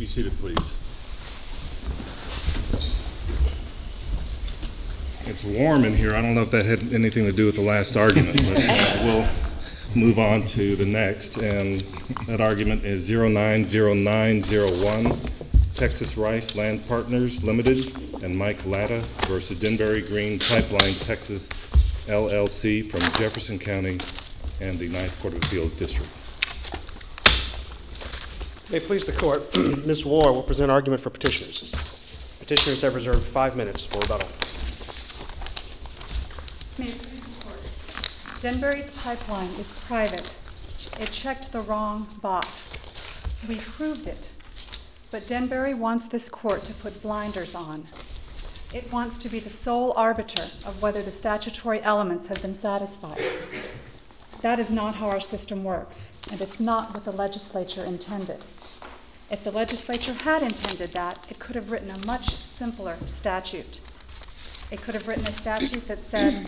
Be seated, please. It's warm in here. I don't know if that had anything to do with the last argument, but we'll move on to the next. And that argument is 090901, Texas Rice Land Partners Limited and Mike Latta versus Denbury Green Pipeline Texas LLC from Jefferson County and the Ninth Court of Appeals District. May it please the court, Ms. Warr will present argument for petitioners. Petitioners have reserved 5 minutes for rebuttal. May it please the court. Denbury's pipeline is private. It checked the wrong box. We proved it. But Denbury wants this court to put blinders on. It wants to be the sole arbiter of whether the statutory elements have been satisfied. That is not how our system works, and it's not what the legislature intended. If the legislature had intended that, it could have written a much simpler statute. It could have written a statute that said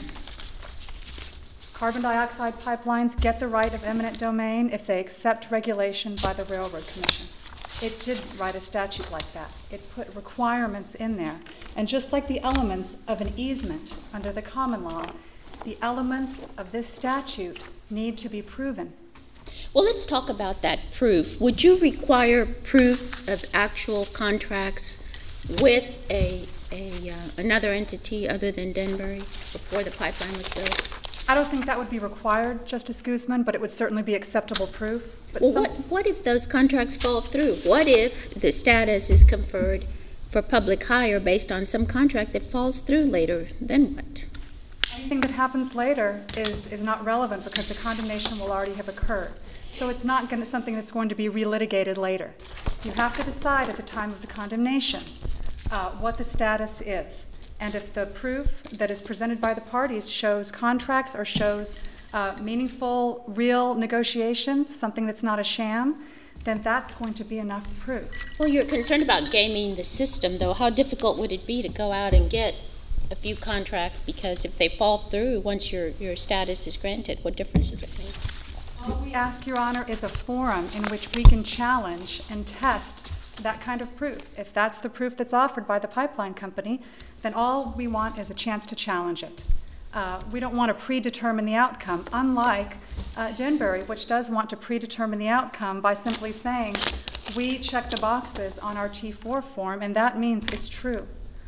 carbon dioxide pipelines get the right of eminent domain if they accept regulation by the Railroad Commission. It didn't write a statute like that. It put requirements in there. And just like the elements of an easement under the common law, the elements of this statute need to be proven. Well, let's talk about that proof. Would you require proof of actual contracts with another entity other than Denbury before the pipeline was built? I don't think that would be required, Justice Guzman, but it would certainly be acceptable proof. But well, what if those contracts fall through? What if the status is conferred for public hire based on some contract that falls through later? Then what? Anything that happens later is not relevant because the condemnation will already have occurred. So it's not something that's going to be relitigated later. You have to decide at the time of the condemnation what the status is. And if the proof that is presented by the parties shows contracts or shows meaningful, real negotiations, something that's not a sham, then that's going to be enough proof. Well, you're concerned about gaming the system, though. How difficult would it be to go out and get a few contracts? Because if they fall through once your status is granted, what difference does it make? All we ask, Your Honor, is a forum in which we can challenge and test that kind of proof. If that's the proof that's offered by the pipeline company, then all we want is a chance to challenge it. We don't want to predetermine the outcome, unlike Denbury, which does want to predetermine the outcome by simply saying, we check the boxes on our T4 form, and that means it's true.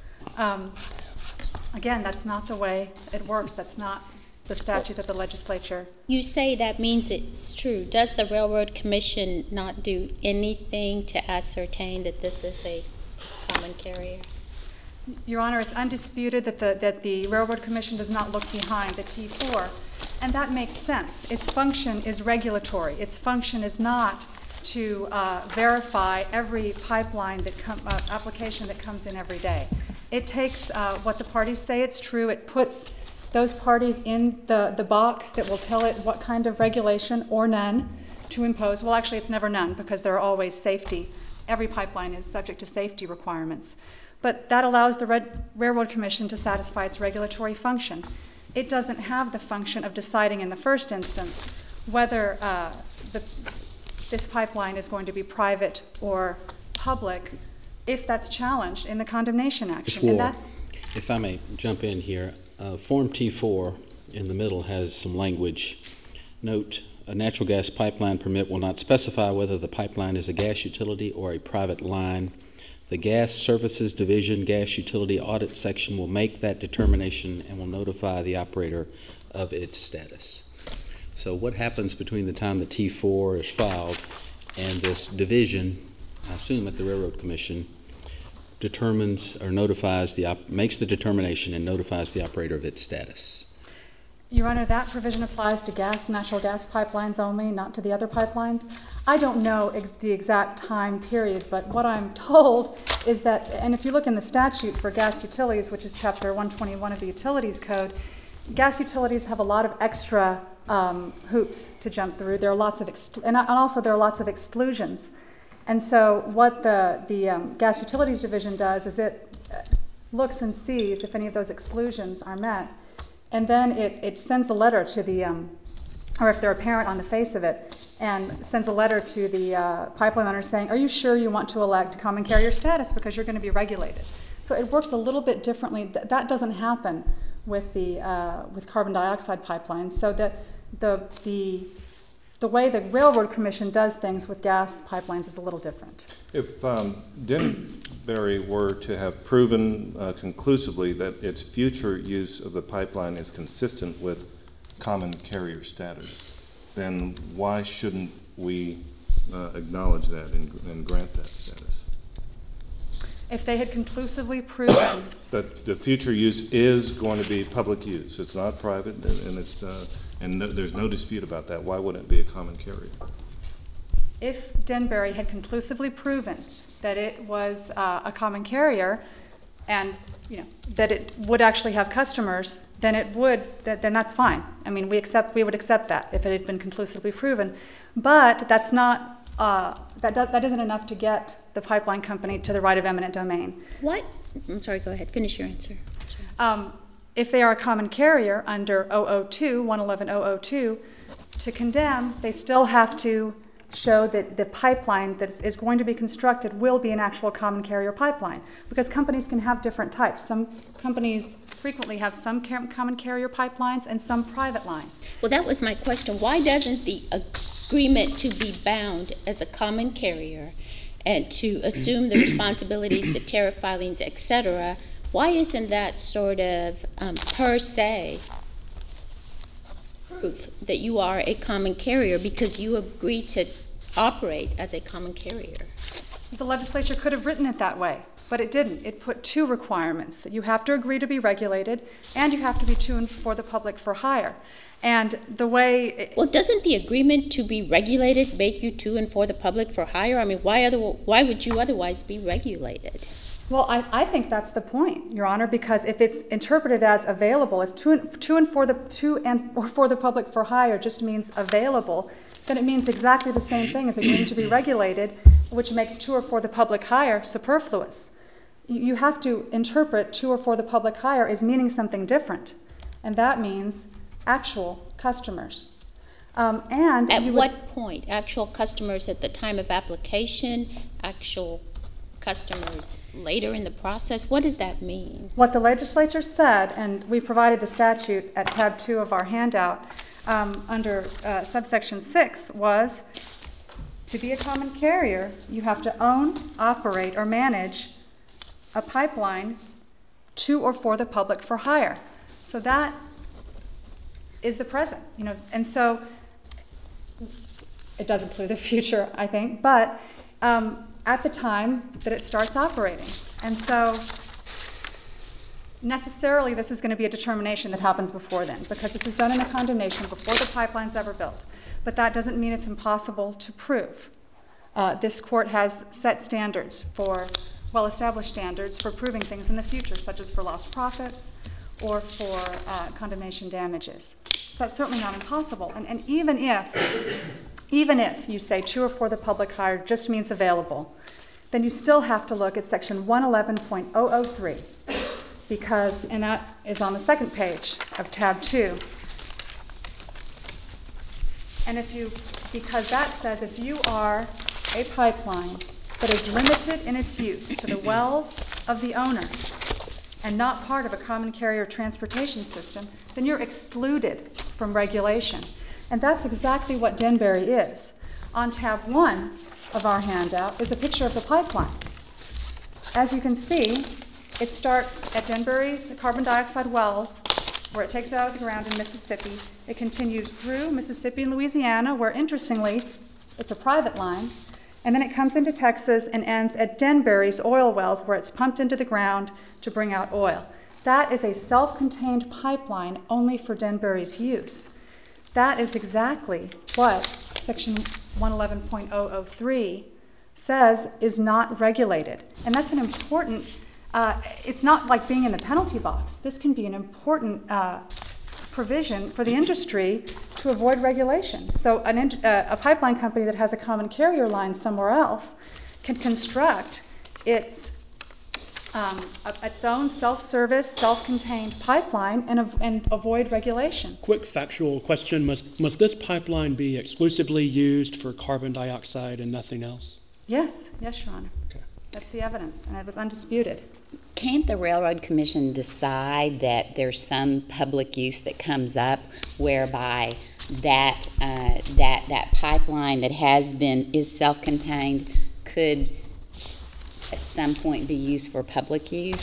Again, that's not the way it works. That's not the statute that the legislature... You say that means it's true. Does the Railroad Commission not do anything to ascertain that this is a common carrier? Your Honor, it's undisputed that the Railroad Commission does not look behind the T4, and that makes sense. Its function is regulatory. Its function is not to verify every pipeline application that comes in every day. It takes what the parties say it's true. It puts those parties in the box that will tell it what kind of regulation or none to impose. Well, actually, it's never none because there are always safety. Every pipeline is subject to safety requirements. But that allows the Railroad Commission to satisfy its regulatory function. It doesn't have the function of deciding in the first instance whether this pipeline is going to be private or public if that's challenged in the condemnation action. And that's, if I may jump in here, Form T4 in the middle has some language. Note, a natural gas pipeline permit will not specify whether the pipeline is a gas utility or a private line. The Gas Services Division Gas Utility Audit Section will make that determination and will notify the operator of its status. So what happens between the time the T4 is filed and this division, I assume at the Railroad Commission, determines or notifies makes the determination and notifies the operator of its status? Your Honor, that provision applies to natural gas pipelines only, not to the other pipelines. I don't know the exact time period, but what I'm told is that, and if you look in the statute for gas utilities, which is Chapter 121 of the Utilities Code, gas utilities have a lot of extra hoops to jump through. There are lots of, and also there are lots of exclusions. And so what the Gas Utilities Division does is it looks and sees if any of those exclusions are met, and then it sends a letter to the or if they're a parent on the face of it, and sends a letter to the pipeline owner saying, are you sure you want to elect common carrier status because you're going to be regulated? So it works a little bit differently. That doesn't happen with the with carbon dioxide pipelines. So the way the Railroad Commission does things with gas pipelines is a little different. If Denbury were to have proven conclusively that its future use of the pipeline is consistent with common carrier status, then why shouldn't we acknowledge that and grant that status? If they had conclusively proven That the future use is going to be public use, it's not private, and it's there's no dispute about that. Why wouldn't it be a common carrier? if Denbury had conclusively proven that it was a common carrier and that it would actually have customers, then then that's fine. I mean, we would accept that if it had been conclusively proven. But that's not, that isn't enough to get the pipeline company to the right of eminent domain. What? I'm sorry, go ahead, finish your answer. If they are a common carrier under 111.002, to condemn, they still have to show that the pipeline that is going to be constructed will be an actual common carrier pipeline, because companies can have different types. Some companies frequently have some common carrier pipelines and some private lines. Well, that was my question. Why doesn't the agreement to be bound as a common carrier and to assume the responsibilities, the tariff filings, et cetera, why isn't that sort of per se proof that you are a common carrier because you agree to operate as a common carrier? The legislature could have written it that way, but it didn't. It put two requirements: that you have to agree to be regulated and you have to be to and for the public for hire. And the way... Well, doesn't the agreement to be regulated make you to and for the public for hire? I mean, why would you otherwise be regulated? Well, I think that's the point, Your Honor, because if it's interpreted as available, if to and for the public for hire just means available, then it means exactly the same thing as agreeing to be regulated, which makes to or for the public hire superfluous. You have to interpret to or for the public hire as meaning something different, and that means actual customers. At what point? Actual customers at the time of application? Actual customers later in the process? What does that mean? What the legislature said, and we provided the statute at tab 2 of our handout under subsection 6, was to be a common carrier, you have to own, operate, or manage a pipeline to or for the public for hire. So that is the present, and so it does include the future, I think, but at the time that it starts operating. And so necessarily this is going to be a determination that happens before then, because this is done in a condemnation before the pipeline's ever built. But that doesn't mean it's impossible to prove. This court has set standards for, well-established standards for proving things in the future, such as for lost profits or for condemnation damages. So that's certainly not impossible. And even if you say to or for the public hire just means available, then you still have to look at section 111.003, and that is on the second page of tab 2. And because that says if you are a pipeline that is limited in its use to the wells of the owner and not part of a common carrier transportation system, then you're excluded from regulation. And that's exactly what Denbury is. On tab 1 of our handout is a picture of the pipeline. As you can see, it starts at Denbury's carbon dioxide wells, where it takes it out of the ground in Mississippi. It continues through Mississippi and Louisiana, where, interestingly, it's a private line. And then it comes into Texas and ends at Denbury's oil wells, where it's pumped into the ground to bring out oil. That is a self-contained pipeline only for Denbury's use. That is exactly what section 111.003 says is not regulated. And that's an important, it's not like being in the penalty box. This can be an important provision for the industry to avoid regulation. So a pipeline company that has a common carrier line somewhere else can construct its its own self-service, self-contained pipeline and avoid regulation. Quick factual question. Must this pipeline be exclusively used for carbon dioxide and nothing else? Yes, Your Honor. Okay. That's the evidence, and it was undisputed. Can't the Railroad Commission decide that there's some public use that comes up whereby that pipeline that is self-contained could at some point be used for public use?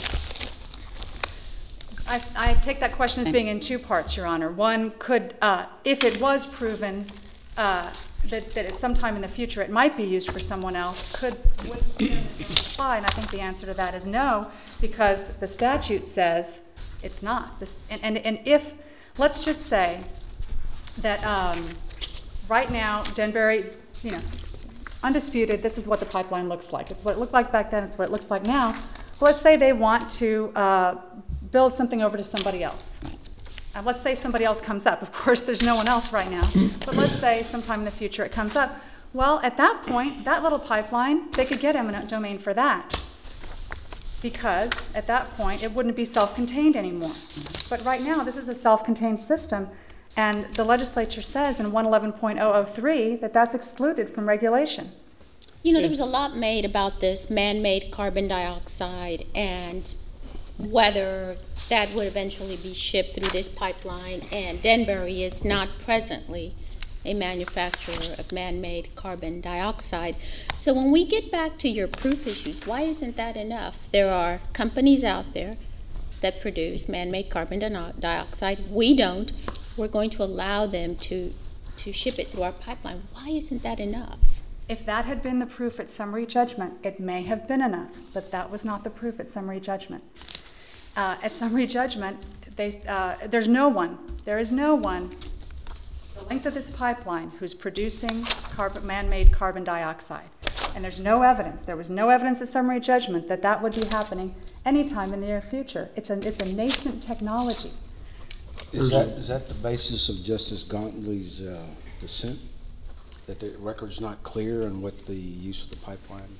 I take that question as being in two parts, Your Honor. One could, if it was proven that at some time in the future it might be used for someone else, would apply, and I think the answer to that is no, because the statute says it's not. And if, let's just say that right now, Denbury, undisputed, this is what the pipeline looks like. It's what it looked like back then, it's what it looks like now. Well, let's say they want to build something over to somebody else. Let's say somebody else comes up. Of course, there's no one else right now. But let's say sometime in the future it comes up. Well, at that point, that little pipeline, they could get eminent domain for that. Because at that point, it wouldn't be self-contained anymore. But right now, this is a self-contained system. And the legislature says in 111.003 that that's excluded from regulation. There was a lot made about this man-made carbon dioxide and whether that would eventually be shipped through this pipeline, and Denbury is not presently a manufacturer of man-made carbon dioxide. So when we get back to your proof issues, why isn't that enough? There are companies out there that produce man-made carbon dioxide. We don't. We're going to allow them to ship it through our pipeline. Why isn't that enough? If that had been the proof at summary judgment, it may have been enough, but that was not the proof at summary judgment. At summary judgment, there's no one, there is no one, the length of this pipeline who's producing man-made carbon dioxide. And there's no evidence, there was no evidence at summary judgment that that would be happening anytime in the near future. It's a nascent technology. Is that the basis of Justice Gauntly's dissent? That the record's not clear on what the use of the pipeline?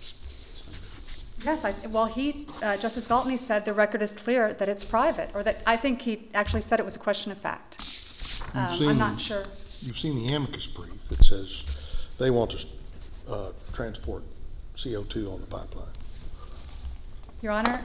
Yes, Justice Galtney said the record is clear that it's private, or that I think he actually said it was a question of fact. I'm not sure. You've seen the amicus brief that says they want to transport CO2 on the pipeline. Your Honor,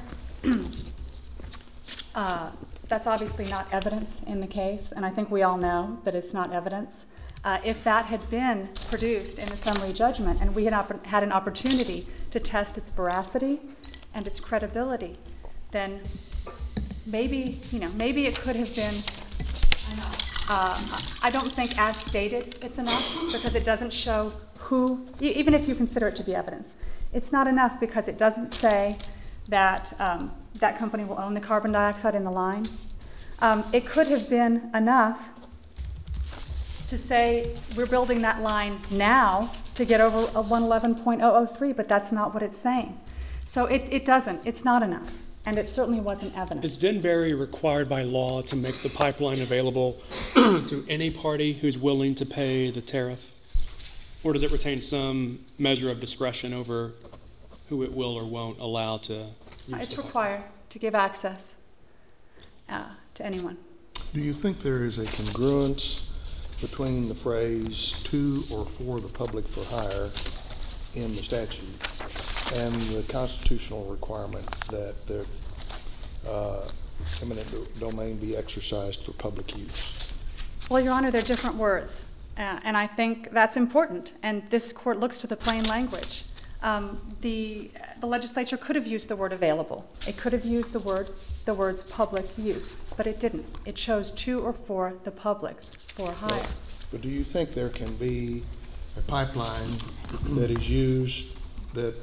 that's obviously not evidence in the case, and I think we all know that it's not evidence. If that had been produced in the summary judgment and we had an opportunity to test its veracity and its credibility, then maybe it could have been enough. I don't think as stated it's enough, because it doesn't show who, even if you consider it to be evidence, it's not enough because it doesn't say that that company will own the carbon dioxide in the line. It could have been enough to say we're building that line now to get over a 111.003, but that's not what it's saying. So it's not enough, and it certainly wasn't evidence. Is Denbury required by law to make the pipeline available to any party who's willing to pay the tariff? Or does it retain some measure of discretion over who it will or won't allow to use It's the required to give access to anyone. Do you think there is a congruence between the phrase "to or for the public for hire" in the statute and the constitutional requirement that the eminent domain be exercised for public use? Well, Your Honor, they're different words, and I think that's important, and this court looks to the plain language. The legislature could have used the word available. It could have used the words public use, but it didn't. It chose to or for the public for hire. But do you think there can be a pipeline that is used that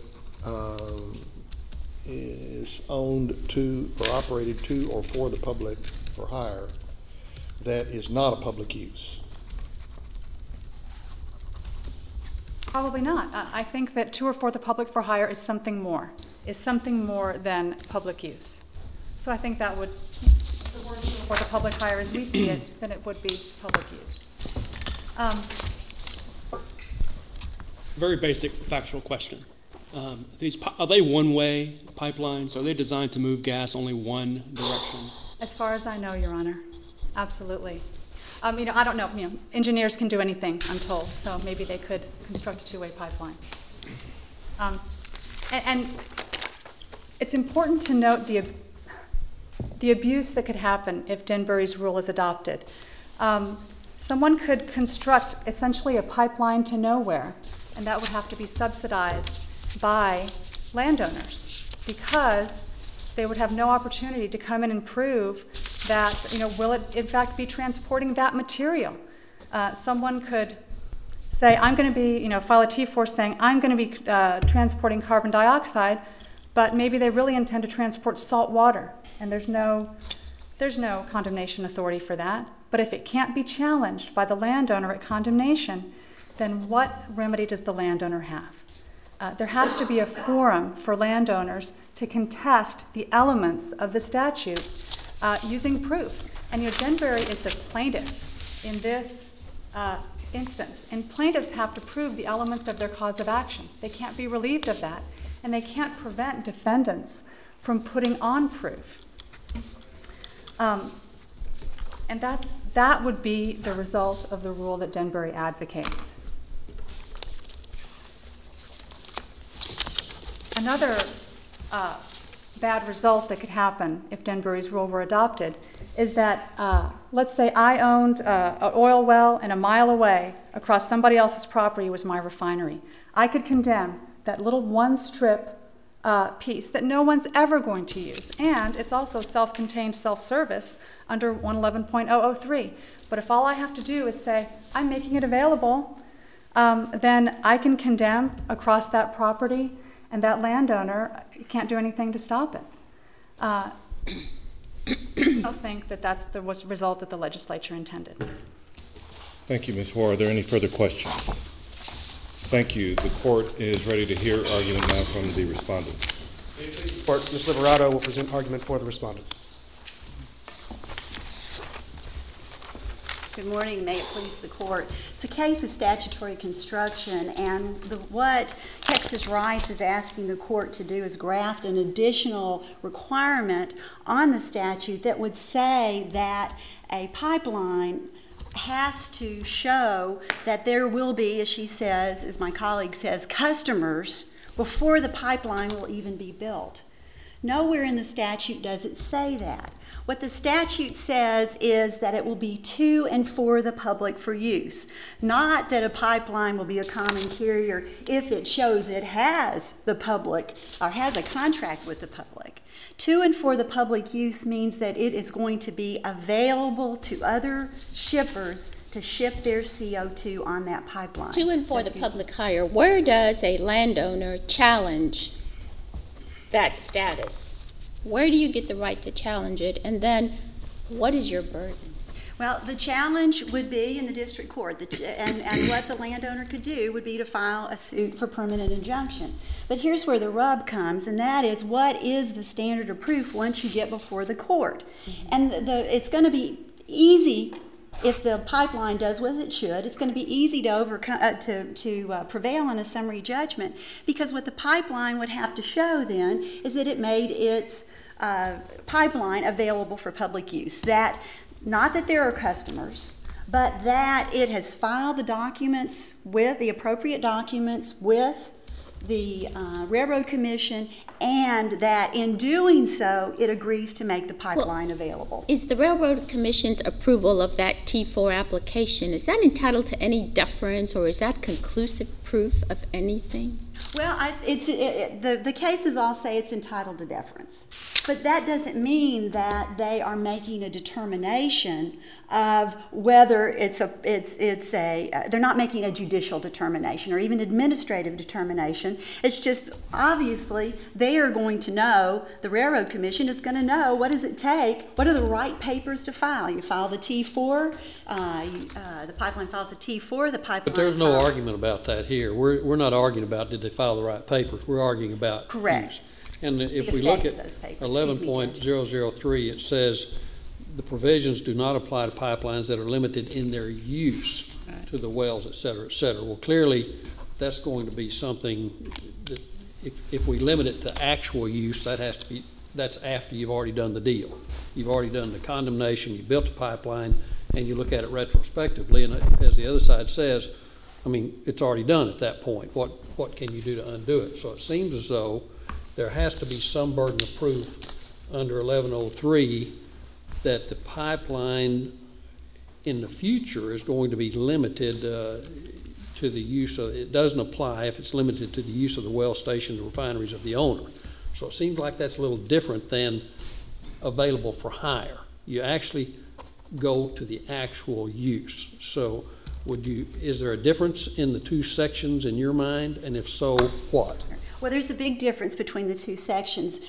is owned to or operated to or for the public for hire that is not a public use? Probably not. I think that to or for the public for hire is something more than public use. So I think that would, if the word to or for the public hire as we see it, then it would be public use. Very basic factual question. Are they one-way pipelines? Are they designed to move gas only one direction? As far as I know, Your Honor, absolutely. I don't know, engineers can do anything, I'm told, so maybe they could construct a two-way pipeline. And it's important to note the abuse that could happen if Denbury's rule is adopted. Someone could construct essentially a pipeline to nowhere, and that would have to be subsidized by landowners because they would have no opportunity to come in and prove that, will it in fact be transporting that material? Someone could say, I'm going to be, file a T4 saying, I'm going to be transporting carbon dioxide, but maybe they really intend to transport salt water, and there's no condemnation authority for that. But if it can't be challenged by the landowner at condemnation, then what remedy does the landowner have? There has to be a forum for landowners to contest the elements of the statute using proof. And Denbury is the plaintiff in this instance. And plaintiffs have to prove the elements of their cause of action. They can't be relieved of that. And they can't prevent defendants from putting on proof. And that would be the result of the rule that Denbury advocates. Another bad result that could happen if Denbury's rule were adopted is that, let's say I owned an oil well and a mile away across somebody else's property was my refinery. I could condemn that little one-strip piece that no one's ever going to use. And it's also self-contained self-service under 111.003. But if all I have to do is say, I'm making it available, then I can condemn across that property, and that landowner can't do anything to stop it. I don't think that that's the result that the legislature intended. Thank you, Ms. Hoare. Are there any further questions? Thank you. The court is ready to hear argument now from the respondent. Court, Ms. Liberato will present argument for the respondent. Good morning. May it please the court. It's a case of statutory construction, and what Texas Rice is asking the court to do is graft an additional requirement on the statute that would say that a pipeline has to show that there will be, as she says, as my colleague says, customers before the pipeline will even be built. Nowhere in the statute does it say that. What the statute says is that it will be to and for the public for use, not that a pipeline will be a common carrier if it shows it has the public or has a contract with the public. To and for the public use means that it is going to be available to other shippers to ship their CO2 on that pipeline. To and for the public hire, where does a landowner challenge that status? Where do you get the right to challenge it? And then what is your burden? Well, the challenge would be in the district court, and what the landowner could do would be to file a suit for permanent injunction. But here's where the rub comes, and that is, what is the standard of proof once you get before the court? And it's going to be easy if the pipeline does what it should. It's going to be easy to prevail on a summary judgment, because what the pipeline would have to show then is that it made its pipeline available for public use. That not that there are customers, but that it has filed the documents with the appropriate documents with the Railroad Commission, and that in doing so, it agrees to make the pipeline available. Is the Railroad Commission's approval of that T4 application, is that entitled to any deference, or is that conclusive proof of anything? Well, the cases all say it's entitled to deference, but that doesn't mean that they are making a determination of whether they're not making a judicial determination or even administrative determination. It's just obviously they are going to know, the Railroad Commission is going to know, what does it take, what are the right papers to file. You file the T4, the pipeline files a T4, the pipeline But there's no argument about that here. We're not arguing about did they file the right papers. We're arguing about correct. Use. And if we look at 11.003, it says the provisions do not apply to pipelines that are limited in their use to the wells, et cetera, et cetera. Well, clearly, that's going to be something that if we limit it to actual use, that's after you've already done the deal. You've already done the condemnation, you built the pipeline, and you look at it retrospectively, and as the other side says, I mean, it's already done at that point. What can you do to undo it? So it seems as though there has to be some burden of proof under 1103 that the pipeline in the future is going to be limited to the use of, it doesn't apply if it's limited to the use of the well stations, the refineries of the owner. So it seems like that's a little different than available for hire. You actually go to the actual use. So is there a difference in the two sections in your mind? And if so, what? Well, there's a big difference between the two sections.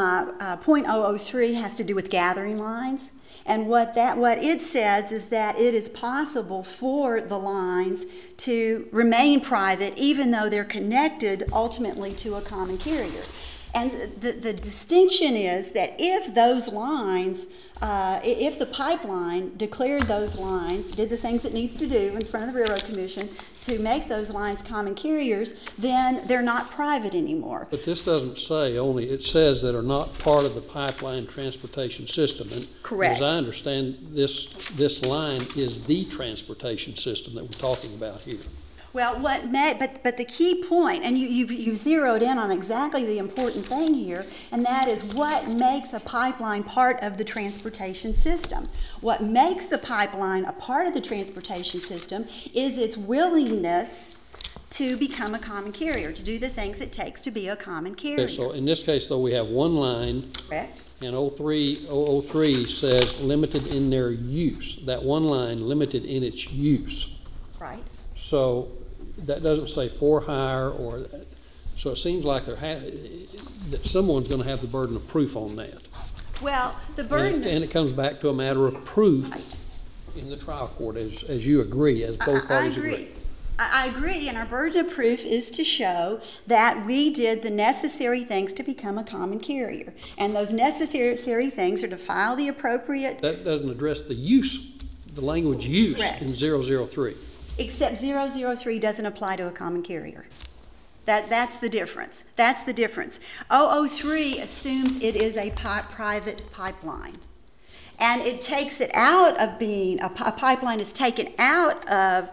.003 has to do with gathering lines. And what it says is that it is possible for the lines to remain private even though they're connected ultimately to a common carrier. And the distinction is that if those lines, if the pipeline declared those lines, did the things it needs to do in front of the Railroad Commission to make those lines common carriers, then they're not private anymore. But this doesn't say only, it says that are not part of the pipeline transportation system. And correct. As I understand, this line is the transportation system that we're talking about here. Well, but the key point, and you've zeroed in on exactly the important thing here, and that is what makes a pipeline part of the transportation system. What makes the pipeline a part of the transportation system is its willingness to become a common carrier, to do the things it takes to be a common carrier. Okay, so in this case, though, we have one line. Correct. And 003 says limited in their use. That one line, limited in its use. Right. So that doesn't say for hire, or so it seems like that someone's going to have the burden of proof on that. Well, the burden, and it comes back to a matter of proof in the trial court, as you agree, as both parties agree. I agree, and our burden of proof is to show that we did the necessary things to become a common carrier, and those necessary things are to file the appropriate. That doesn't address the use, the language use. Correct. In 003. Except 003 doesn't apply to a common carrier. That's the difference. That's the difference. 003 assumes it is a private pipeline. And it takes it out of being, a pipeline is taken out of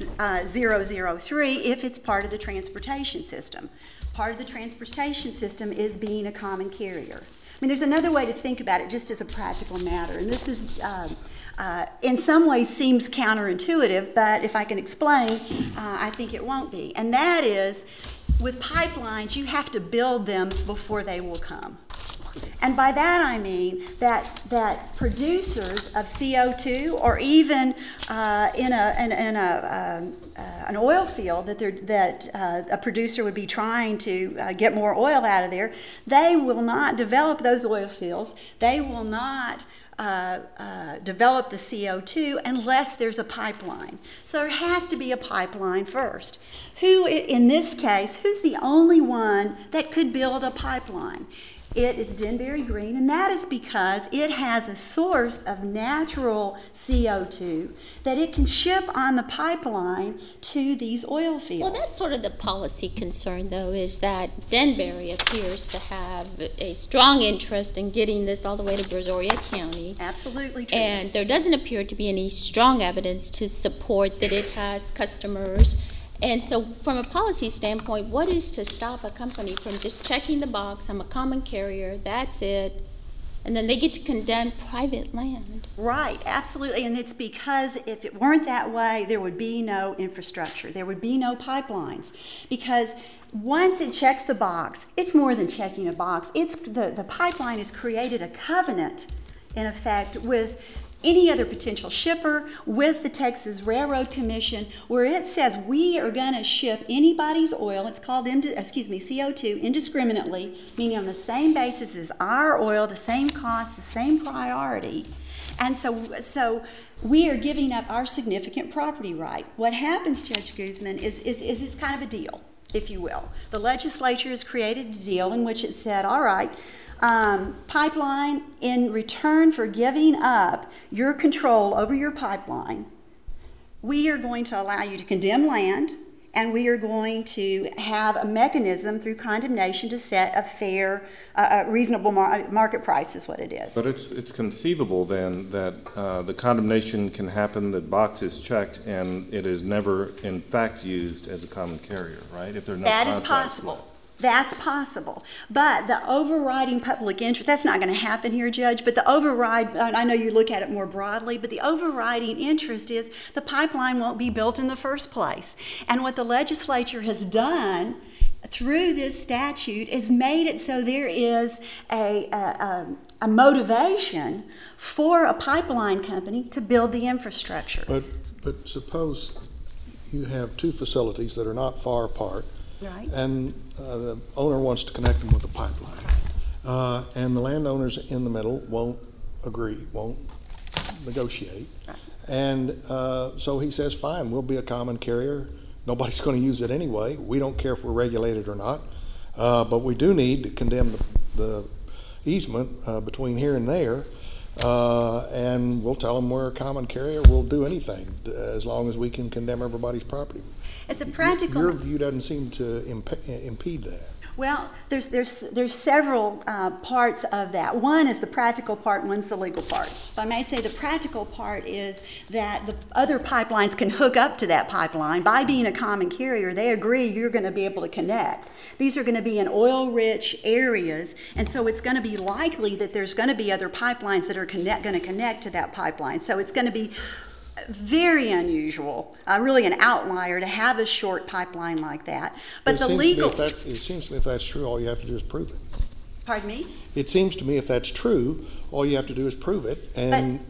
003 if it's part of the transportation system. Part of the transportation system is being a common carrier. I mean, there's another way to think about it just as a practical matter, and this is in some ways seems counterintuitive, but if I can explain, I think it won't be. And that is, with pipelines, you have to build them before they will come. And by that I mean that producers of CO2, or even in an oil field that a producer would be trying to get more oil out of there, they will not develop those oil fields. They will not develop the CO2 unless there's a pipeline. So there has to be a pipeline first. Who, in this case, who's the only one that could build a pipeline? It is Denbury Green, and that is because it has a source of natural CO2 that it can ship on the pipeline to these oil fields. Well, that's sort of the policy concern, though, is that Denbury appears to have a strong interest in getting this all the way to Brazoria County. Absolutely true. And there doesn't appear to be any strong evidence to support that it has customers. And so from a policy standpoint, what is to stop a company from just checking the box, I'm a common carrier, that's it, and then they get to condemn private land? Right, absolutely, and it's because if it weren't that way, there would be no infrastructure, there would be no pipelines, because once it checks the box, it's more than checking a box. It's the pipeline has created a covenant, in effect, with any other potential shipper, with the Texas Railroad Commission, where it says we are going to ship anybody's oil, it's called CO2, indiscriminately, meaning on the same basis as our oil, the same cost, the same priority. And so we are giving up our significant property right. What happens, Judge Guzman, is it's kind of a deal, if you will. The legislature has created a deal in which it said, all right, pipeline, in return for giving up your control over your pipeline, we are going to allow you to condemn land, and we are going to have a mechanism through condemnation to set a fair, reasonable market price is what it is. But it's conceivable then that the condemnation can happen, the box is checked, and it is never in fact used as a common carrier, right? If there are no That is contracts. possible. That's possible. But the overriding public interest, that's not going to happen here, Judge, but the I know you look at it more broadly, but the overriding interest is the pipeline won't be built in the first place. And what the legislature has done through this statute is made it so there is a motivation for a pipeline company to build the infrastructure. But suppose you have two facilities that are not far apart, Right. and the owner wants to connect them with a pipeline, and the landowners in the middle won't agree, won't negotiate, Right. and so he says, fine, we'll be a common carrier. Nobody's going to use it anyway. We don't care if we're regulated or not, but we do need to condemn the easement between here and there, and we'll tell them we're a common carrier. We'll do anything as long as we can condemn everybody's property. It's a practical. Your view doesn't seem to impede that. Well, there's several parts of that. One is the practical part, one's the legal part. If I may say, the practical part is that the other pipelines can hook up to that pipeline. By being a common carrier, they agree you're going to be able to connect. These are going to be in oil-rich areas, and so it's going to be likely that there's going to be other pipelines that are going to connect to that pipeline. So it's going to be very unusual, really an outlier to have a short pipeline like that. But the legal... It seems to me if that's true, all you have to do is prove it. Pardon me? It seems to me if that's true, all you have to do is prove it, and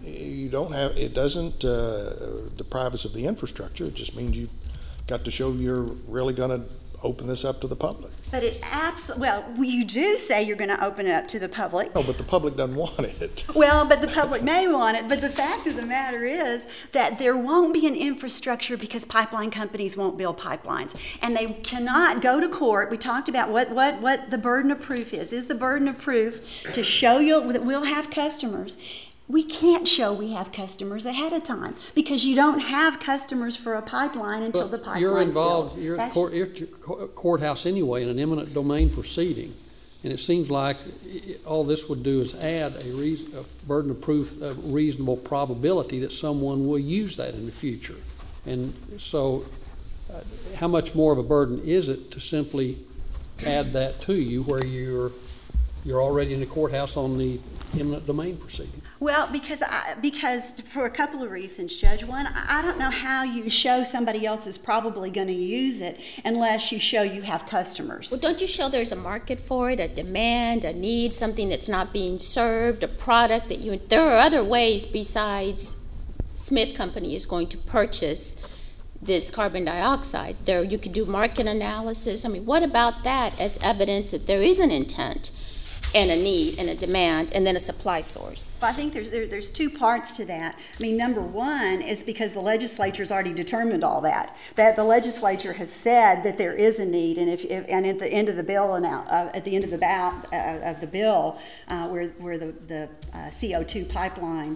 it doesn't deprive us of the infrastructure. It just means you've got to show you're really going to open this up to the public. But it well, you do say you're going to open it up to the public. No, but the public doesn't want it. Well, but the public may want it. But the fact of the matter is that there won't be an infrastructure because pipeline companies won't build pipelines. And they cannot go to court. We talked about what the burden of proof is. Is the burden of proof to show you that we'll have customers? We can't show we have customers ahead of time because you don't have customers for a pipeline until the pipeline's You're involved, built. you're at the courthouse anyway in an eminent domain proceeding. And it seems like all this would do is add a burden of proof, a reasonable probability that someone will use that in the future. And so how much more of a burden is it to simply add that to you where you're already in the courthouse on the eminent domain proceeding? Well, because for a couple of reasons, Judge. One, I don't know how you show somebody else is probably going to use it unless you show you have customers. Well, don't you show there's a market for it, a demand, a need, something that's not being served, a product that there are other ways besides Smith Company is going to purchase this carbon dioxide. There, you could do market analysis. I mean, what about that as evidence that there is an intent and a need and a demand and then a supply source? Well, I think there's two parts to that. I mean, number one is because the legislature's already determined all that the legislature has said that there is a need, and and at the end of the bill at the end of the bill where the CO2 pipeline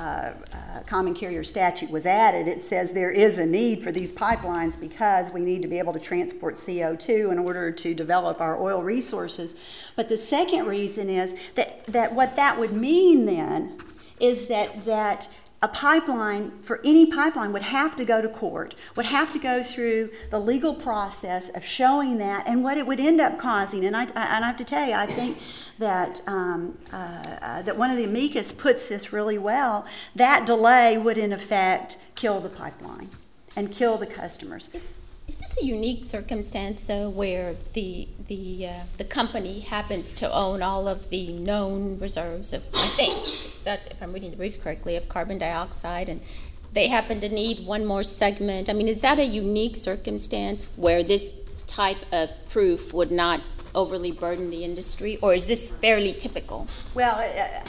common carrier statute was added, it says there is a need for these pipelines because we need to be able to transport CO2 in order to develop our oil resources. But the second reason is that what that would mean then is that a pipeline, for any pipeline, would have to go to court, would have to go through the legal process of showing that, and what it would end up causing. And I have to tell you, I think that that one of the amicus puts this really well. That delay would, in effect, kill the pipeline and kill the customers. Is this a unique circumstance, though, where the company happens to own all of the known reserves of, I think, that's if I'm reading the briefs correctly, of carbon dioxide, and they happen to need one more segment? I mean, is that a unique circumstance where this type of proof would not overly burden the industry, or is this fairly typical? Well,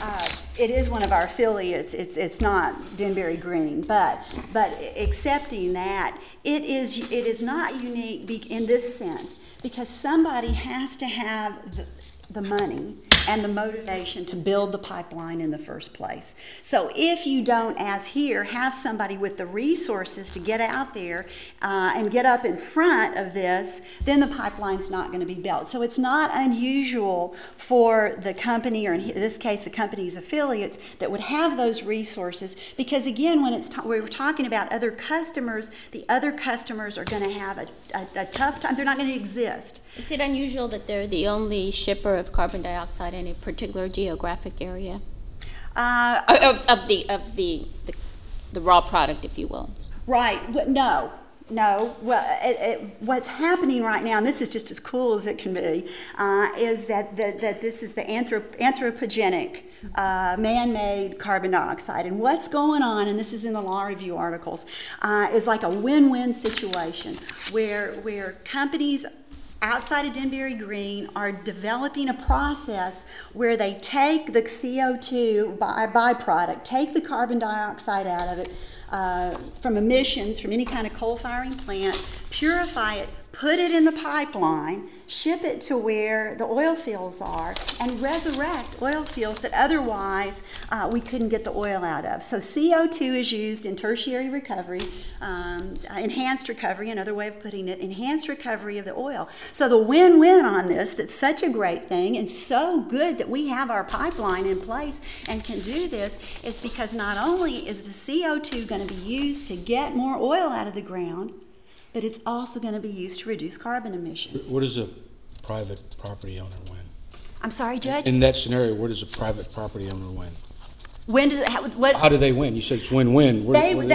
it is one of our affiliates. It's not Denbury Green, but accepting that, it is not unique in this sense because somebody has to have the money and the motivation to build the pipeline in the first place. So if you don't, as here, have somebody with the resources to get out there and get up in front of this, then the pipeline's not going to be built. So it's not unusual for the company, or in this case the company's affiliates, that would have those resources, because again, when we were talking about other customers, the other customers are going to have a tough time. They're not going to exist. Is it unusual that they're the only shipper of carbon dioxide in a particular geographic area? Of the raw product, if you will. Right. No. Well, what's happening right now, and this is just as cool as it can be, is that this is the anthropogenic man-made carbon dioxide. And what's going on, and this is in the law review articles, is like a win-win situation where companies outside of Denbury Green are developing a process where they take the CO2 byproduct, take the carbon dioxide out of it from emissions from any kind of coal firing plant, purify it, put it in the pipeline, ship it to where the oil fields are, and resurrect oil fields that otherwise we couldn't get the oil out of. So CO2 is used in tertiary recovery, enhanced recovery, another way of putting it, enhanced recovery of the oil. So the win-win on this, that's such a great thing and so good that we have our pipeline in place and can do this, is because not only is the CO2 going to be used to get more oil out of the ground, but it's also going to be used to reduce carbon emissions. Where does a private property owner win? I'm sorry, Judge? In that scenario, where does a private property owner win? When does it, How do they win? You said it's win-win. They win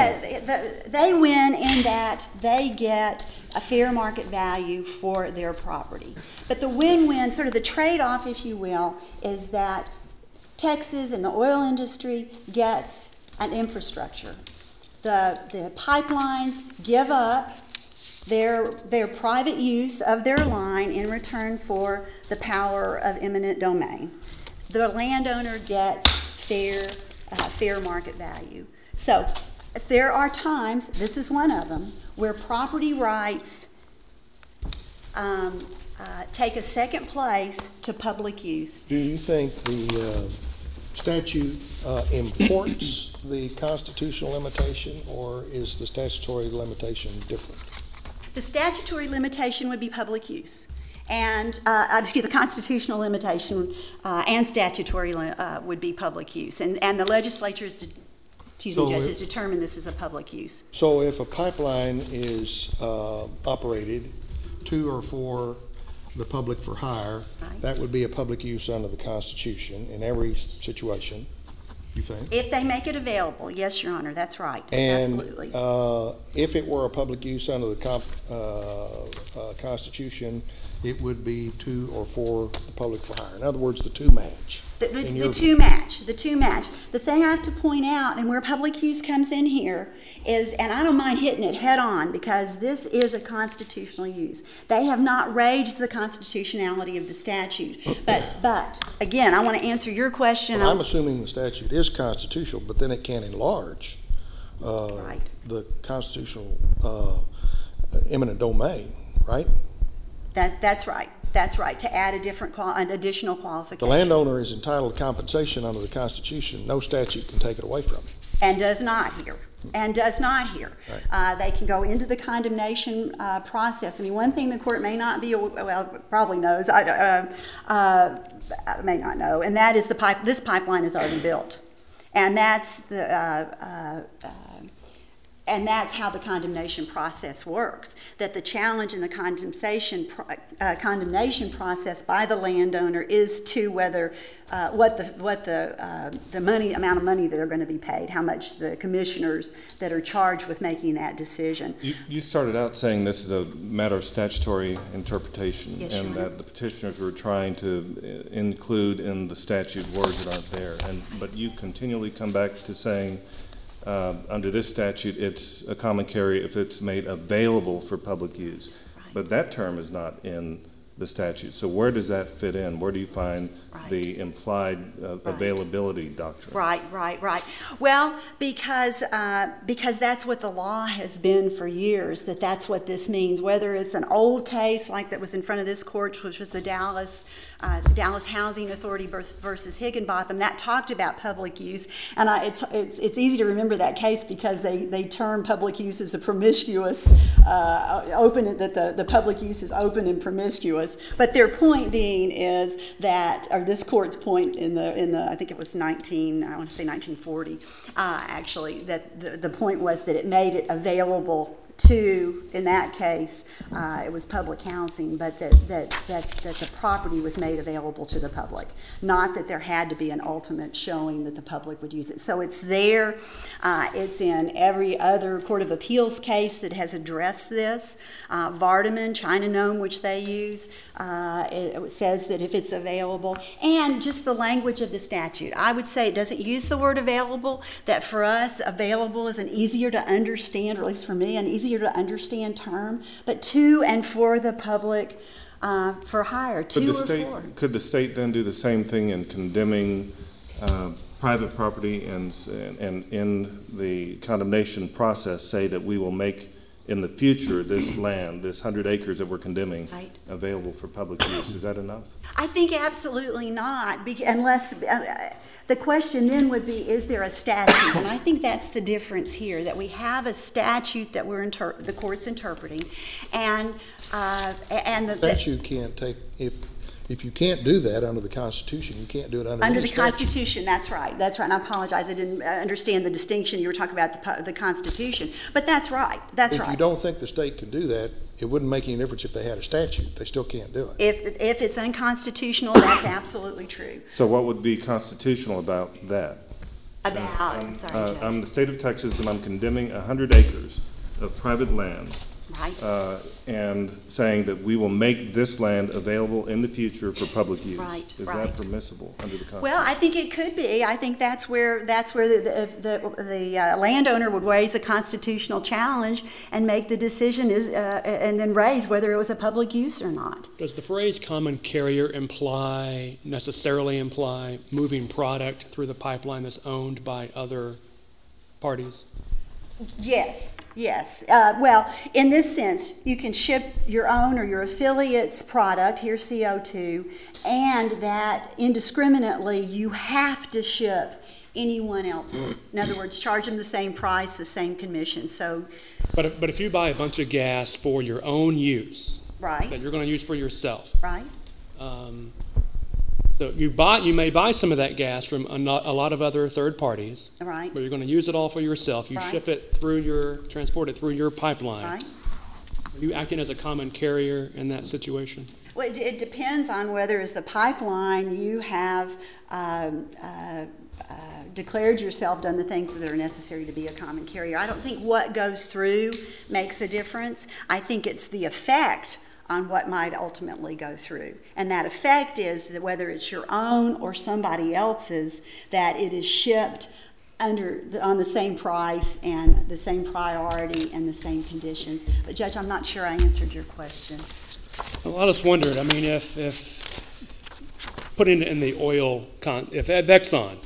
in that they get a fair market value for their property. But the win-win, sort of the trade-off, if you will, is that Texas and the oil industry gets an infrastructure. The pipelines give up their private use of their line in return for the power of eminent domain. The landowner gets fair market value. So there are times, this is one of them, where property rights take a second place to public use. Do you think the statute imports the constitutional limitation, or is the statutory limitation different? The statutory limitation would be public use, and the constitutional limitation and statutory would be public use, and the legislature has determined this is a public use. So if a pipeline is operated to or for the public for hire, Right. that would be a public use under the Constitution in every situation, you think? If they make it available, yes, Your Honor, that's right. And Absolutely. if it were a public use under the Constitution, it would be to or for the public for hire. In other words, the two match. The two match. The thing I have to point out, and where public use comes in here, is, and I don't mind hitting it head on, because this is a constitutional use. They have not raised the constitutionality of the statute. But again, I want to answer your question. I'm assuming the statute is constitutional, but then it can enlarge Right. the constitutional eminent domain, right? That's right. That's right, to add an additional qualification. The landowner is entitled to compensation under the Constitution. No statute can take it away from him. And does not here. Right. They can go into the condemnation process. I mean, one thing the court may not be, probably knows, may not know, and that is this pipeline is already built. And that's that's how the condemnation process works. That the challenge in the condemnation process by the landowner is to whether what the amount of money that they're going to be paid, how much the commissioners that are charged with making that decision. You started out saying this is a matter of statutory interpretation, Yes, and Your Honor. that the petitioners were trying to include in the statute words that aren't there. But you continually come back to saying, under this statute, it's a common carry if it's made available for public use. Right. But that term is not in the statute. So where does that fit in? Where do you find the implied availability doctrine? Right. Well, because that's what the law has been for years, that's what this means, whether it's an old case like that was in front of this court, which was the Dallas Housing Authority versus Higginbotham, that talked about public use. And it's easy to remember that case because they term public use as a promiscuous, that the public use is open and promiscuous. But their point being is that, or this court's point in the I think it was 1940, actually, that the point was that it made it available to, in that case, it was public housing, but that the property was made available to the public, not that there had to be an ultimate showing that the public would use it. So it's there. It's in every other Court of Appeals case that has addressed this. Vardaman, China Gnome, which they use, it says that if it's available, and just the language of the statute. I would say it doesn't use the word available, that for us, available is an easier to understand, or at least for me, an easier to understand term, but to and for the public for hire, Could the state then do the same thing in condemning private property and in the condemnation process say that we will make in the future this land, this 100 acres that we're condemning, available for public use? Is that enough? I think absolutely not, unless the question then would be, is there a statute? And I think that's the difference here, that we have a statute that the court's interpreting, and the statute can't take, if you can't do that under the Constitution, you can't do it under the Constitution. That's right. And I apologize, I didn't understand the distinction. You were talking about the Constitution, but that's right. If you don't think the state could do that, it wouldn't make any difference if they had a statute. They still can't do it. If it's unconstitutional, that's absolutely true. So what would be constitutional about that? I'm sorry, Judge. I'm the state of Texas, and I'm condemning 100 acres of private land. Right. And saying that we will make this land available in the future for public use. Is that permissible under the Constitution? Well, I think it could be. I think that's where the landowner would raise a constitutional challenge and make the decision and then raise whether it was a public use or not. Does the phrase common carrier necessarily imply moving product through the pipeline that's owned by other parties? Yes. Well, in this sense, you can ship your own or your affiliate's product, here CO2, and that indiscriminately you have to ship anyone else's. In other words, charge them the same price, the same commission. So, but if you buy a bunch of gas for your own use, right, that you're going to use for yourself, right. So you may buy some of that gas from a lot of other third parties, right, but you're going to use it all for yourself. You ship it transport it through your pipeline. Right. Are you acting as a common carrier in that situation? Well, it depends on whether as the pipeline you have declared yourself, done the things that are necessary to be a common carrier. I don't think what goes through makes a difference. I think it's the effect on what might ultimately go through. And that effect is that whether it's your own or somebody else's, that it is shipped on the same price and the same priority and the same conditions. But Judge, I'm not sure I answered your question. Well, I just wondered, I mean, if putting it in the oil, if Exxon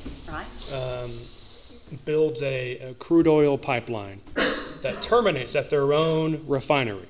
builds a crude oil pipeline that terminates at their own refinery,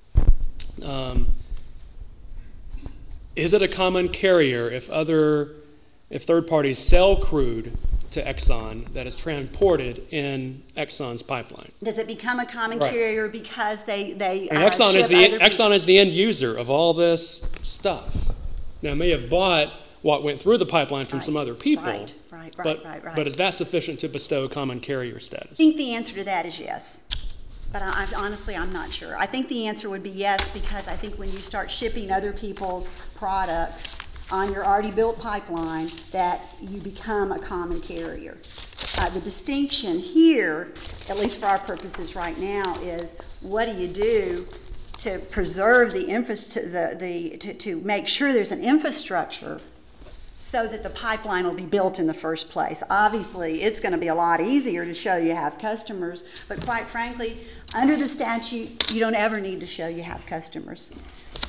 is it a common carrier if third parties sell crude to Exxon that is transported in Exxon's pipeline? Does it become a common carrier because they Exxon is the end user of all this stuff. Now, may have bought what went through the pipeline from some other people, but is that sufficient to bestow common carrier status? I think the answer to that is yes. But honestly, I'm not sure. I think the answer would be yes, because I think when you start shipping other people's products on your already built pipeline, that you become a common carrier. The distinction here, at least for our purposes right now, is what do you do to preserve the to make sure there's an infrastructure so that the pipeline will be built in the first place. Obviously, it's going to be a lot easier to show you have customers, but quite frankly, under the statute, you don't ever need to show you have customers.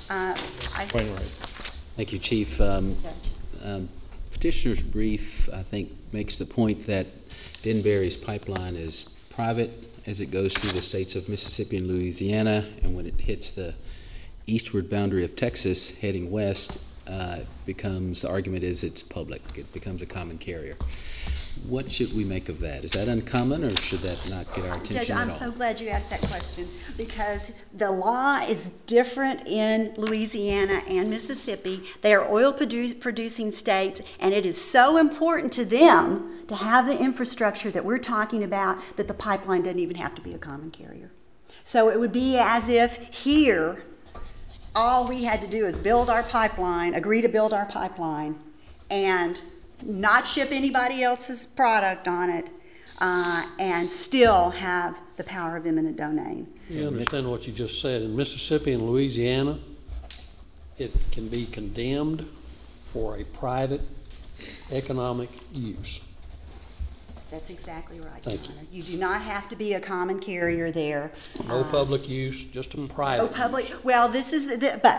Wainwright. Thank you, Chief. Petitioner's brief, I think, makes the point that Denbury's pipeline is private as it goes through the states of Mississippi and Louisiana, and when it hits the eastward boundary of Texas, heading west, the argument is it's public. It becomes a common carrier. What should we make of that? Is that uncommon, or should that not get our attention Judge, at all? I'm so glad you asked that question, because the law is different in Louisiana and Mississippi. They are oil producing states, and it is so important to them to have the infrastructure that we're talking about that the pipeline doesn't even have to be a common carrier. So it would be as if here, all we had to do is build our pipeline, agree to build our pipeline, and not ship anybody else's product on it, and still have the power of eminent domain. You understand what you just said. In Mississippi and Louisiana, it can be condemned for a private economic use. That's exactly right, Thank Your Honor. You do not have to be a common carrier there. No public use, just a private No public, use. well, this is,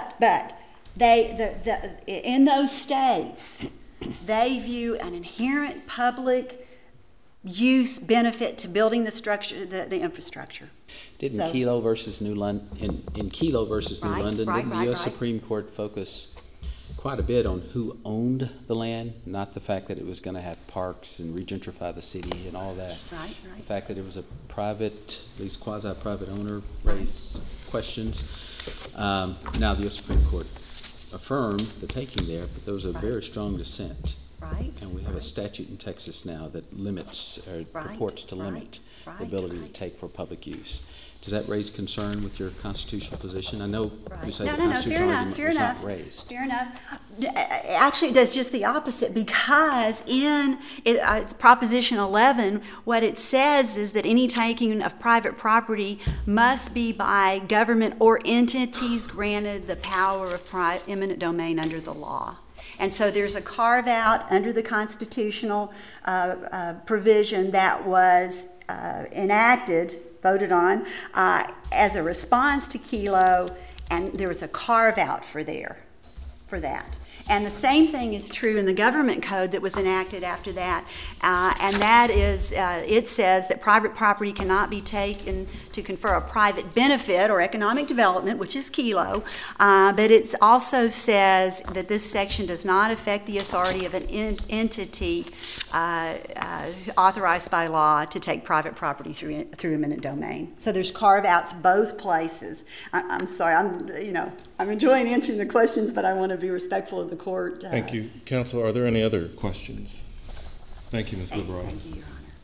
in those states, they view an inherent public use benefit to building the structure, the infrastructure. Didn't Kelo versus New London, in Kelo versus New London, didn't the U.S. Supreme Court focus quite a bit on who owned the land, not the fact that it was going to have parks and regentrify the city and all that. Right. The fact that it was a private, at least quasi-private owner raised questions. Now the U.S. Supreme Court affirmed the taking there, but there was a very strong dissent. Right. And we have a statute in Texas now that limits, or purports to limit the ability to take for public use. Does that raise concern with your constitutional position? I know you say the constitutional argument was not raised. Fair enough. Actually, it does just the opposite, because in it's Proposition 11, what it says is that any taking of private property must be by government or entities granted the power of eminent domain under the law. And so there's a carve-out under the constitutional provision that was enacted, voted on, as a response to Kelo, and there was a carve-out for that. And the same thing is true in the government code that was enacted after that, and that is, it says that private property cannot be taken to confer a private benefit or economic development, which is Kelo, but it also says that this section does not affect the authority of an entity authorized by law to take private property through eminent domain. So there's carve-outs both places. I'm sorry, I'm enjoying answering the questions, but I want to be respectful of the court. Thank you. Counsel, are there any other questions? Thank you, Ms. Liberato. Thank you, Your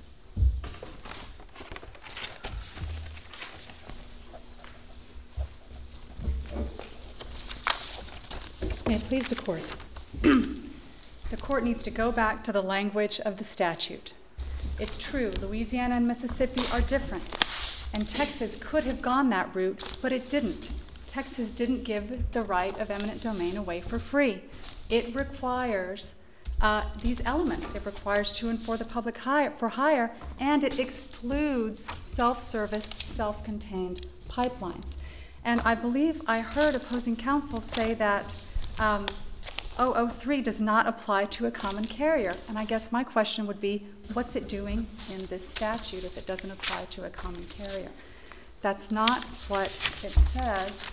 Honor. May it please the court. The court needs to go back to the language of the statute. It's true, Louisiana and Mississippi are different, and Texas could have gone that route, but it didn't. Texas didn't give the right of eminent domain away for free. It requires these elements. It requires to and for the public for hire, and it excludes self-service, self-contained pipelines. And I believe I heard opposing counsel say that 003 does not apply to a common carrier. And I guess my question would be, what's it doing in this statute if it doesn't apply to a common carrier? That's not what it says.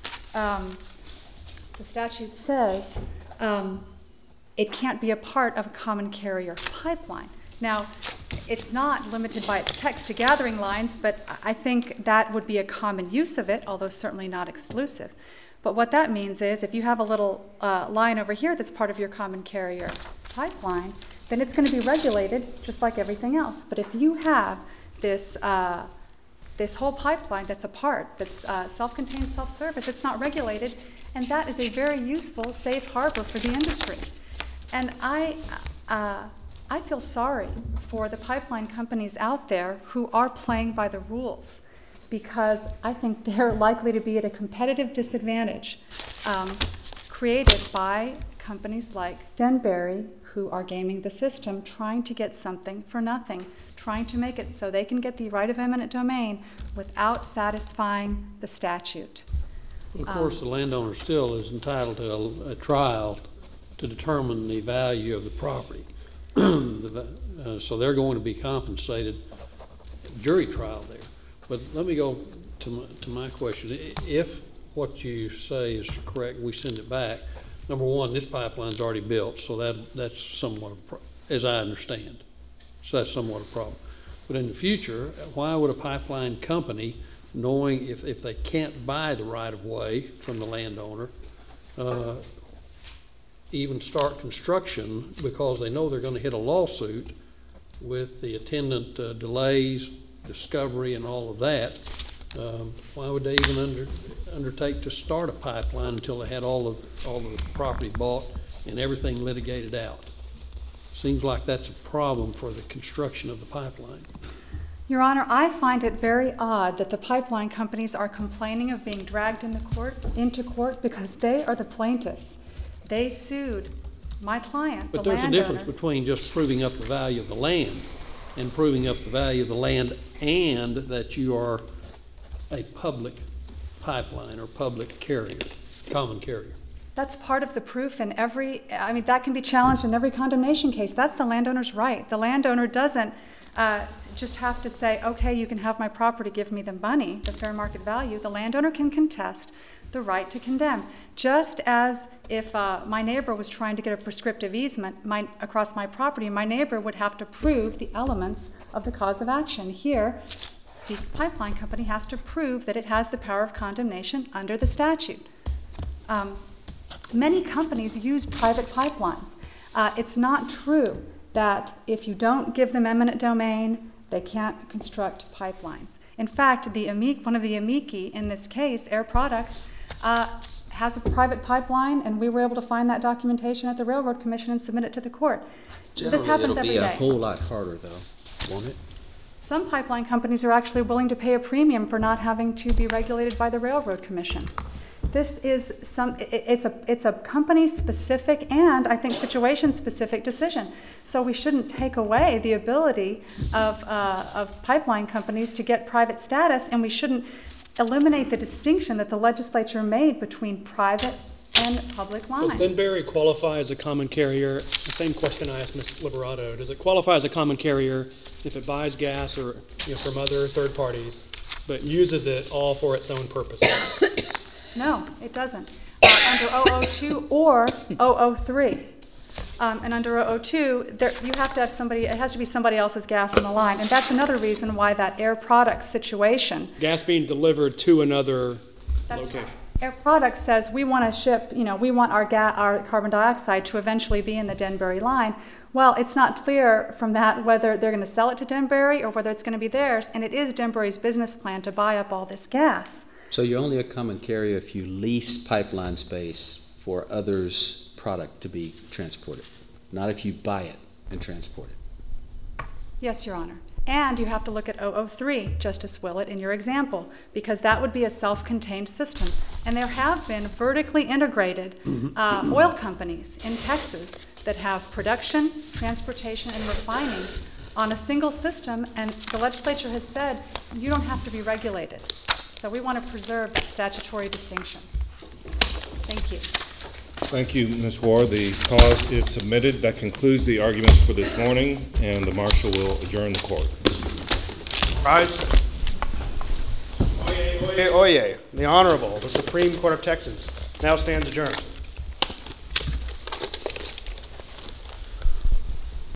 The statute says it can't be a part of a common carrier pipeline. Now, it's not limited by its text to gathering lines, but I think that would be a common use of it, although certainly not exclusive. But what that means is if you have a little line over here that's part of your common carrier pipeline, then it's going to be regulated just like everything else. But if you have this this whole pipeline that's a part, that's self-contained, self-service, it's not regulated, and that is a very useful safe harbor for the industry. And I feel sorry for the pipeline companies out there who are playing by the rules, because I think they're likely to be at a competitive disadvantage created by companies like Denbury, who are gaming the system, trying to get something for nothing, trying to make it so they can get the right of eminent domain without satisfying the statute. Of course, the landowner still is entitled to a trial to determine the value of the property. So they're going to be compensated, jury trial there. But let me go to my question. If what you say is correct, we send it back. Number one, this pipeline's already built, so that's somewhat of as I understand. So that's somewhat a problem. But in the future, why would a pipeline company, knowing if they can't buy the right-of-way from the landowner, even start construction because they know they're going to hit a lawsuit with the attendant delays, discovery, and all of that? Why would they even undertake to start a pipeline until they had all of the property bought and everything litigated out? Seems like that's a problem for the construction of the pipeline. Your Honor, I find it very odd that the pipeline companies are complaining of being dragged into court because they are the plaintiffs. They sued my client, the landowner. But there's a difference between just proving up the value of the land and proving up the value of the land and that you are a public pipeline or public carrier, common carrier. That's part of the proof in that can be challenged in every condemnation case. That's the landowner's right. The landowner doesn't just have to say, okay, you can have my property, give me the money, the fair market value. The landowner can contest the right to condemn. Just as if my neighbor was trying to get a prescriptive easement across my property, my neighbor would have to prove the elements of the cause of action. Here, the pipeline company has to prove that it has the power of condemnation under the statute. Many companies use private pipelines. It's not true that if you don't give them eminent domain, they can't construct pipelines. In fact, one of the amici in this case, Air Products, has a private pipeline, and we were able to find that documentation at the Railroad Commission and submit it to the court. This happens every day. It'll be a whole lot harder, though, won't it? Some pipeline companies are actually willing to pay a premium for not having to be regulated by the Railroad Commission. This is it's a company-specific and, I think, situation-specific decision. So we shouldn't take away the ability of pipeline companies to get private status, and we shouldn't eliminate the distinction that the legislature made between private and public lines. Does Denbury qualify as a common carrier? The same question I asked Ms. Liberato. Does it qualify as a common carrier if it buys gas or from other third parties, but uses it all for its own purposes? No, it doesn't. Under 002 or 003. And under 002, you have to have somebody, it has to be somebody else's gas on the line. And that's another reason why that Air Products situation. Gas being delivered to another location. Right. Air Products says we want to ship, we want our carbon dioxide to eventually be in the Denbury line. Well, it's not clear from that whether they're going to sell it to Denbury or whether it's going to be theirs. And it is Denbury's business plan to buy up all this gas. So you're only a common carrier if you lease pipeline space for others' product to be transported, not if you buy it and transport it. Yes, Your Honor. And you have to look at 003, Justice Willett, in your example, because that would be a self-contained system. And there have been vertically integrated oil companies in Texas that have production, transportation, and refining on a single system, and the legislature has said you don't have to be regulated. So we want to preserve that statutory distinction. Thank you. Thank you, Ms. Ward. The cause is submitted. That concludes the arguments for this morning, and the marshal will adjourn the court. Rise. Oyez, oyez, oyez. The Honorable, the Supreme Court of Texas now stands adjourned.